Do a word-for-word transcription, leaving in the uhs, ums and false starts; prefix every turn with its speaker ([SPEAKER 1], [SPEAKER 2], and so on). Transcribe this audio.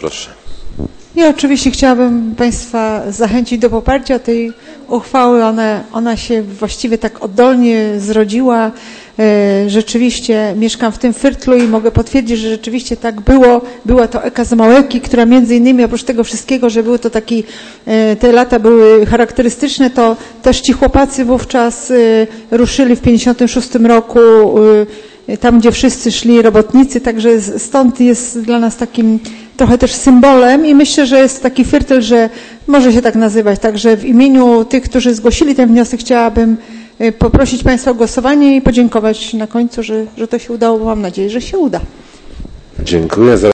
[SPEAKER 1] Proszę.
[SPEAKER 2] Ja oczywiście chciałabym Państwa zachęcić do poparcia tej uchwały. Ona, ona się właściwie tak oddolnie zrodziła. Rzeczywiście mieszkam w tym Firtlu i mogę potwierdzić, że rzeczywiście tak było. Była to Eka z Małeki, która między innymi oprócz tego wszystkiego, że były to taki, te lata były charakterystyczne, to też ci chłopacy wówczas ruszyli w pięćdziesiątym szóstym roku tam, gdzie wszyscy szli robotnicy, także stąd jest dla nas takim trochę też symbolem i myślę, że jest taki Firtel, że może się tak nazywać. Także w imieniu tych, którzy zgłosili ten wniosek, chciałabym poprosić Państwa o głosowanie i podziękować na końcu, że, że to się udało. Mam nadzieję, że się uda.
[SPEAKER 1] Dziękuję.